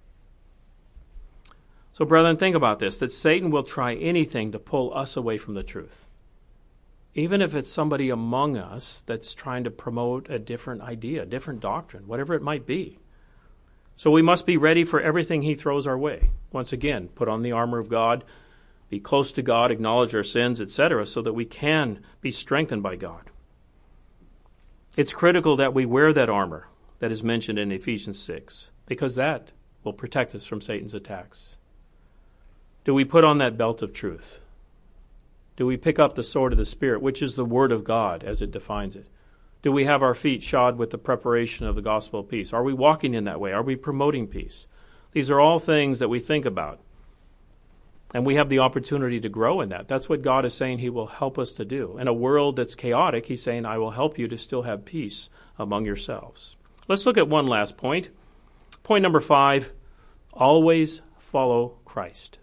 So brethren, think about this, that Satan will try anything to pull us away from the truth. Even if it's somebody among us that's trying to promote a different idea, a different doctrine, whatever it might be. So we must be ready for everything he throws our way. Once again, put on the armor of God, be close to God, acknowledge our sins, et cetera, so that we can be strengthened by God. It's critical that we wear that armor that is mentioned in Ephesians six, because that will protect us from Satan's attacks. Do we put on that belt of truth? Do we pick up the sword of the Spirit, which is the Word of God as it defines it? Do we have our feet shod with the preparation of the gospel of peace? Are we walking in that way? Are we promoting peace? These are all things that we think about. And we have the opportunity to grow in that. That's what God is saying he will help us to do. In a world that's chaotic, he's saying, I will help you to still have peace among yourselves. Let's look at one last point. Point number five, always follow Christ.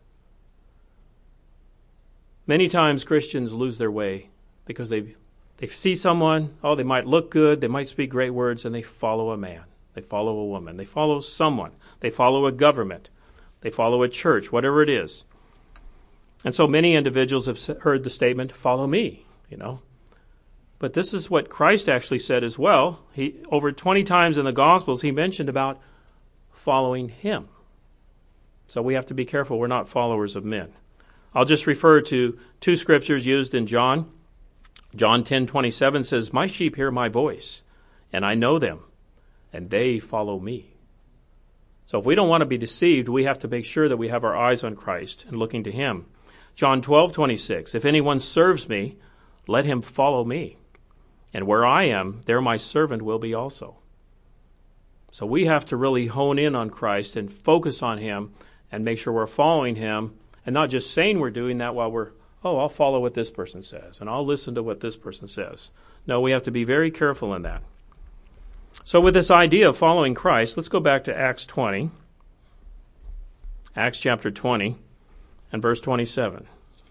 Many times Christians lose their way because they they see someone, oh, they might look good, they might speak great words, and they follow a man. They follow a woman. They follow someone. They follow a government. They follow a church, whatever it is. And so many individuals have heard the statement, follow me, you know. But this is what Christ actually said as well. He, over twenty times in the Gospels, he mentioned about following him. So we have to be careful we're not followers of men. I'll just refer to two scriptures used in John. John ten twenty-seven says, my sheep hear my voice, and I know them, and they follow me. So if we don't want to be deceived, we have to make sure that we have our eyes on Christ and looking to him. John twelve twenty-six, if anyone serves me, let him follow me. And where I am, there my servant will be also. So we have to really hone in on Christ and focus on him and make sure we're following him and not just saying we're doing that while we're oh, I'll follow what this person says, and I'll listen to what this person says. No, we have to be very careful in that. So with this idea of following Christ, let's go back to Acts twenty. Acts chapter twenty and verse twenty-seven.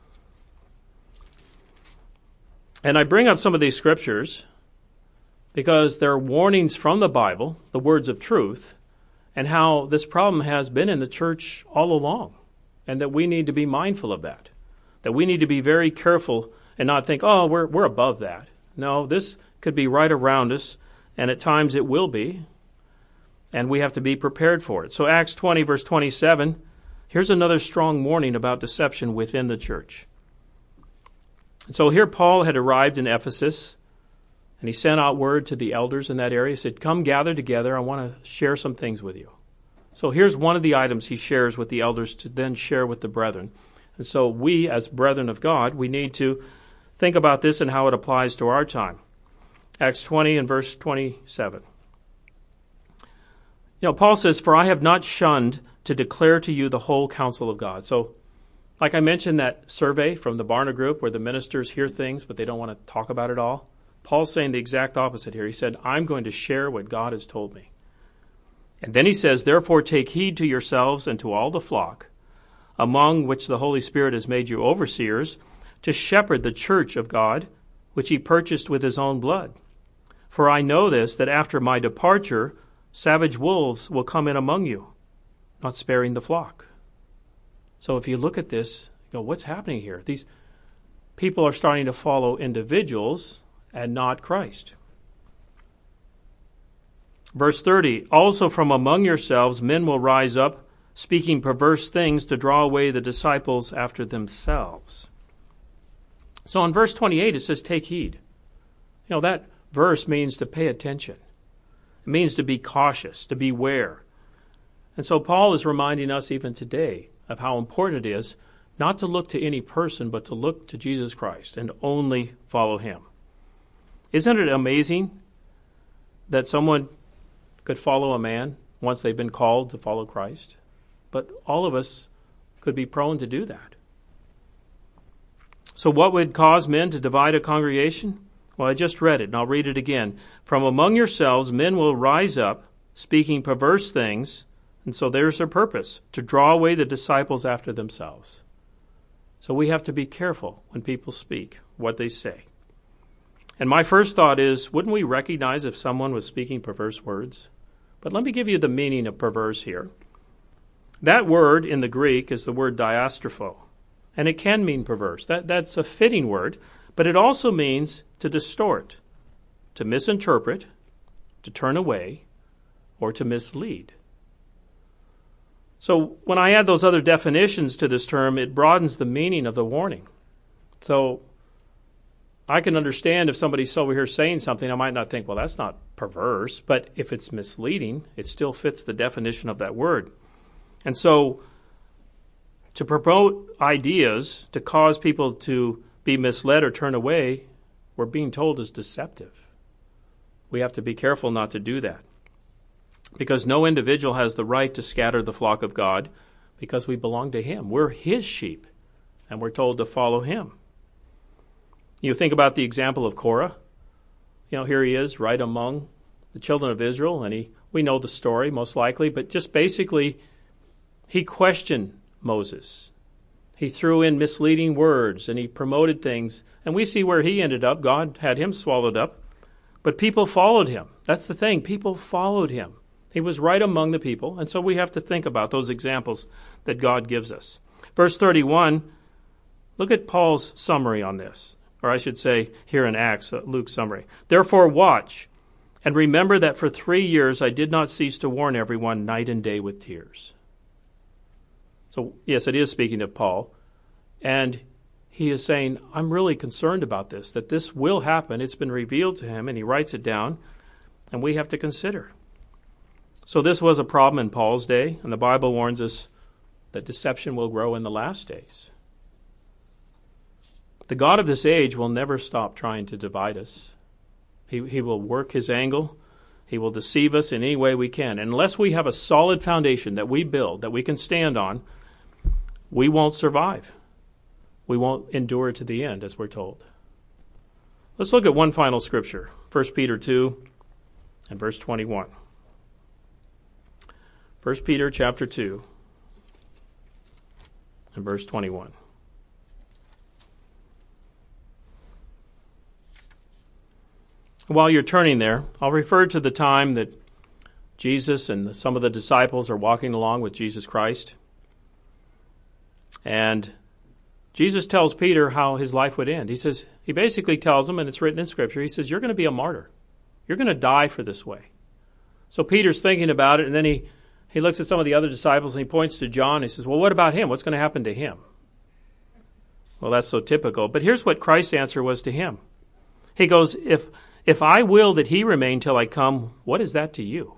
And I bring up some of these scriptures because they're warnings from the Bible, the words of truth, and how this problem has been in the church all along, and that we need to be mindful of that, that we need to be very careful and not think, oh, we're we're above that. No, this could be right around us, and at times it will be, and we have to be prepared for it. So Acts twenty, verse twenty-seven, here's another strong warning about deception within the church. So here Paul had arrived in Ephesus, and he sent out word to the elders in that area. He said, come gather together. I want to share some things with you. So here's one of the items he shares with the elders to then share with the brethren. And so we, as brethren of God, we need to think about this and how it applies to our time. Acts twenty and verse twenty-seven. You know, Paul says, for I have not shunned to declare to you the whole counsel of God. So, like I mentioned, that survey from the Barna Group where the ministers hear things, but they don't want to talk about it all. Paul's saying the exact opposite here. He said, I'm going to share what God has told me. And then he says, therefore take heed to yourselves and to all the flock, among which the Holy Spirit has made you overseers, to shepherd the church of God, which he purchased with his own blood. For I know this, that after my departure, savage wolves will come in among you, not sparing the flock. So if you look at this, you go, what's happening here? These people are starting to follow individuals and not Christ. Verse thirty, also from among yourselves men will rise up, speaking perverse things to draw away the disciples after themselves. So in verse twenty-eight, it says, take heed. You know, that verse means to pay attention. It means to be cautious, to beware. And so Paul is reminding us even today of how important it is not to look to any person, but to look to Jesus Christ and only follow him. Isn't it amazing that someone could follow a man once they've been called to follow Christ? But all of us could be prone to do that. So what would cause men to divide a congregation? Well, I just read it, and I'll read it again. From among yourselves men will rise up, speaking perverse things, and so there's their purpose, to draw away the disciples after themselves. So we have to be careful when people speak, what they say. And my first thought is, wouldn't we recognize if someone was speaking perverse words? But let me give you the meaning of perverse here. That word in the Greek is the word diastropho, and it can mean perverse. That, that's a fitting word, but it also means to distort, to misinterpret, to turn away, or to mislead. So when I add those other definitions to this term, it broadens the meaning of the warning. So I can understand if somebody's over here saying something, I might not think, well, that's not perverse. But if it's misleading, it still fits the definition of that word. And so to promote ideas, to cause people to be misled or turn away, we're being told is deceptive. We have to be careful not to do that. Because no individual has the right to scatter the flock of God because we belong to him. We're his sheep, and we're told to follow him. You think about the example of Korah. You know, here he is right among the children of Israel, and he we know the story most likely, but just basically he questioned Moses. He threw in misleading words, and he promoted things, and we see where he ended up. God had him swallowed up, but people followed him. That's the thing. People followed him. He was right among the people, and so we have to think about those examples that God gives us. Verse thirty-one, look at Paul's summary on this, or I should say here in Acts, uh, Luke's summary. Therefore watch, and remember that for three years I did not cease to warn everyone night and day with tears. So yes, it is speaking of Paul, and he is saying, I'm really concerned about this, that this will happen. It's been revealed to him, and he writes it down, and we have to consider. So this was a problem in Paul's day, and the Bible warns us that deception will grow in the last days. The God of this age will never stop trying to divide us. He, he will work his angle. He will deceive us in any way we can. And unless we have a solid foundation that we build, that we can stand on, we won't survive. we won't endure to the end, as we're told. Let's look at one final scripture, First Peter two and verse twenty-one. First Peter chapter two and verse twenty-one. While you're turning there, I'll refer to the time that Jesus and some of the disciples are walking along with Jesus Christ. And Jesus tells Peter how his life would end. He says, he basically tells him, and it's written in Scripture, he says, you're going to be a martyr. You're going to die for this way. So Peter's thinking about it, and then he, he looks at some of the other disciples, and he points to John, and he says, well, what about him? What's going to happen to him? Well, that's so typical. But here's what Christ's answer was to him. He goes, if, if I will that he remain till I come, what is that to you?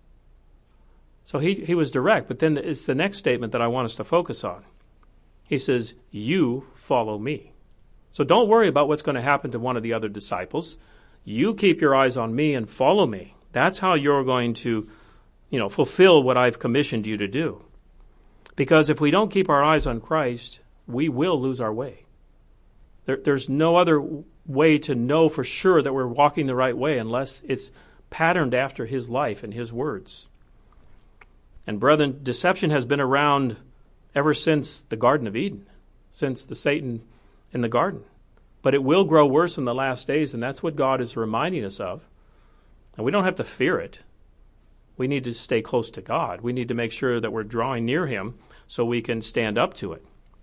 So he, he was direct, but then it's the next statement that I want us to focus on. He says, you follow me. So don't worry about what's going to happen to one of the other disciples. You keep your eyes on me and follow me. That's how you're going to, you know, fulfill what I've commissioned you to do. Because if we don't keep our eyes on Christ, we will lose our way. There, there's no other way to know for sure that we're walking the right way unless it's patterned after his life and his words. And brethren, deception has been around ever since the Garden of Eden, since the Satan in the garden. But it will grow worse in the last days, and that's what God is reminding us of. And we don't have to fear it. We need to stay close to God. We need to make sure that we're drawing near him so we can stand up to it.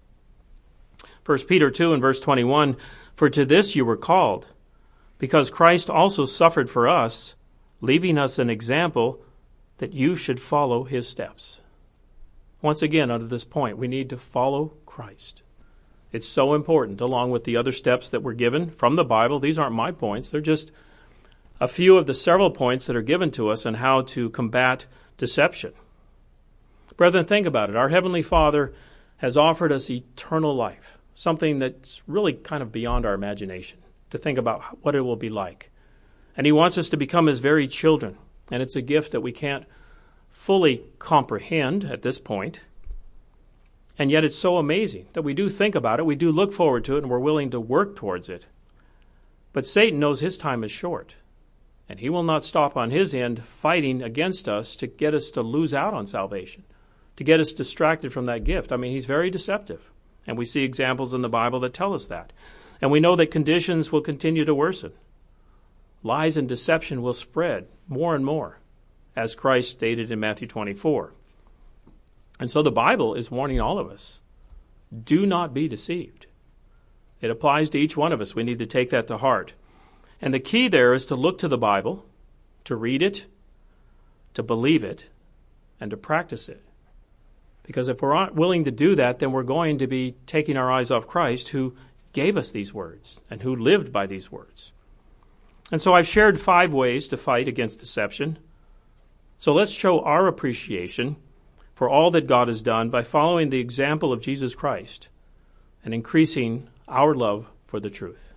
First Peter two and verse twenty-one, for to this you were called, because Christ also suffered for us, leaving us an example that you should follow his steps. Once again, under this point, we need to follow Christ. It's so important, along with the other steps that were given from the Bible. These aren't my points. They're just a few of the several points that are given to us on how to combat deception. Brethren, think about it. Our Heavenly Father has offered us eternal life, something that's really kind of beyond our imagination, to think about what it will be like. And he wants us to become his very children. And it's a gift that we can't fully comprehend at this point. And yet it's so amazing that we do think about it, we do look forward to it, and we're willing to work towards it. But Satan knows his time is short. And he will not stop on his end fighting against us to get us to lose out on salvation, to get us distracted from that gift. I mean, he's very deceptive. And we see examples in the Bible that tell us that. And we know that conditions will continue to worsen. Lies and deception will spread more and more, as Christ stated in Matthew twenty-four. And so the Bible is warning all of us, do not be deceived. It applies to each one of us. We need to take that to heart. And the key there is to look to the Bible, to read it, to believe it, and to practice it. Because if we're not willing to do that, then we're going to be taking our eyes off Christ, who gave us these words and who lived by these words. And so I've shared five ways to fight against deception. So let's show our appreciation for all that God has done by following the example of Jesus Christ and increasing our love for the truth.